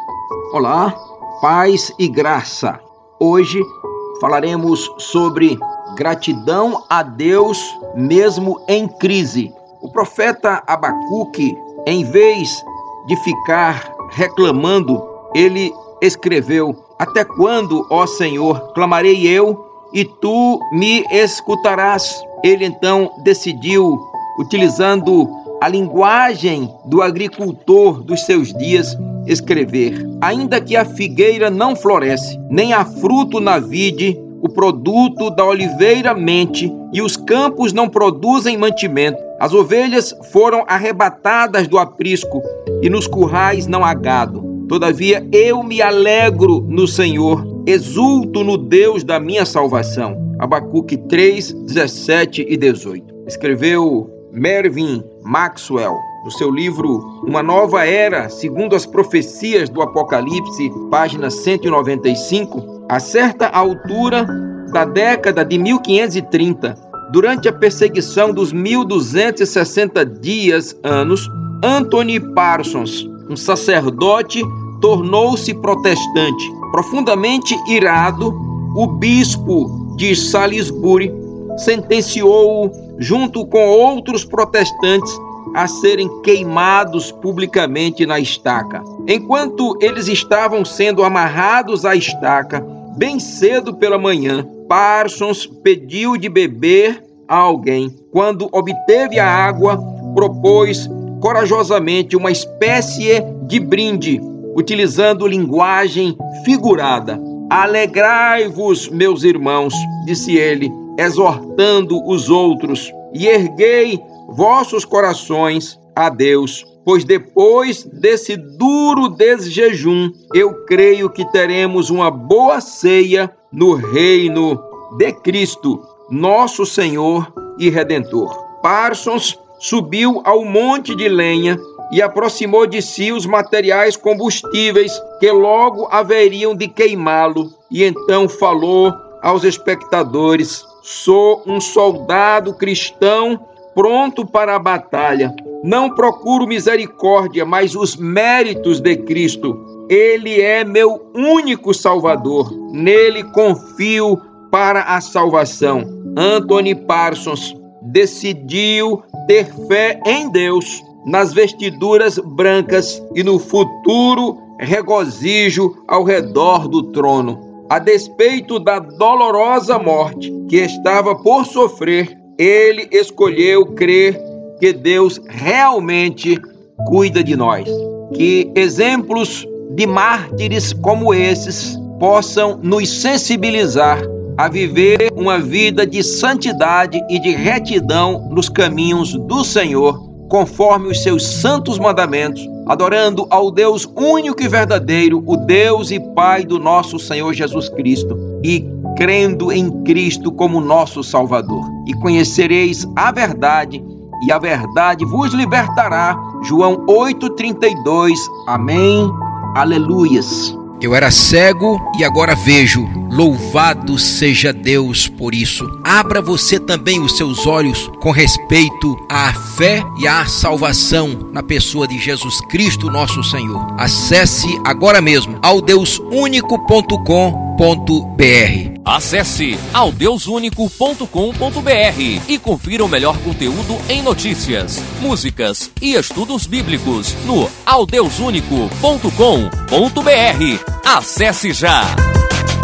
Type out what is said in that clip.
Olá, paz e graça. Hoje falaremos sobre gratidão a Deus mesmo em crise. O profeta Abacuque, em vez de ficar reclamando, ele escreveu: Até quando, ó Senhor, clamarei eu e tu me escutarás? Ele então decidiu, utilizando a linguagem do agricultor dos seus dias, escrever: Ainda que a figueira não floresce, nem há fruto na vide, o produto da oliveira mente, e os campos não produzem mantimento. As ovelhas foram arrebatadas do aprisco, e nos currais não há gado. Todavia eu me alegro no Senhor, exulto no Deus da minha salvação. Abacuque 3, 17 e 18. Escreveu Mervyn Maxwell, no seu livro Uma Nova Era, segundo as profecias do Apocalipse, página 195, a certa altura da década de 1530, durante a perseguição dos 1260 anos, Anthony Parsons, um sacerdote, tornou-se protestante. Profundamente irado, o bispo de Salisbury sentenciou-o, junto com outros protestantes, a serem queimados publicamente na estaca. Enquanto eles estavam sendo amarrados à estaca, bem cedo pela manhã, Parsons pediu de beber a alguém. Quando obteve a água, propôs corajosamente uma espécie de brinde, utilizando linguagem figurada. Alegrai-vos, meus irmãos, disse ele, exortando os outros, e erguei vossos corações a Deus, pois depois desse duro desjejum, eu creio que teremos uma boa ceia no reino de Cristo, nosso Senhor e Redentor. Parsons subiu ao monte de lenha e aproximou de si os materiais combustíveis que logo haveriam de queimá-lo, e então falou aos espectadores: Sou um soldado cristão pronto para a batalha. Não procuro misericórdia, mas os méritos de Cristo. Ele é meu único Salvador. Nele confio para a salvação. Anthony Parsons decidiu ter fé em Deus, nas vestiduras brancas e no futuro regozijo ao redor do trono. A despeito da dolorosa morte que estava por sofrer, ele escolheu crer que Deus realmente cuida de nós. Que exemplos de mártires como esses possam nos sensibilizar a viver uma vida de santidade e de retidão nos caminhos do Senhor, conforme os seus santos mandamentos, adorando ao Deus único e verdadeiro, o Deus e Pai do nosso Senhor Jesus Cristo, e crendo em Cristo como nosso Salvador. E conhecereis a verdade, e a verdade vos libertará. João 8,32. Amém. Aleluias. Eu era cego e agora vejo. Louvado seja Deus por isso. Abra você também os seus olhos com respeito à fé e à salvação na pessoa de Jesus Cristo, nosso Senhor. Acesse agora mesmo aldeusunico.com.br. Acesse aldeusunico.com.br e confira o melhor conteúdo em notícias, músicas e estudos bíblicos no aldeusunico.com.br. Acesse já!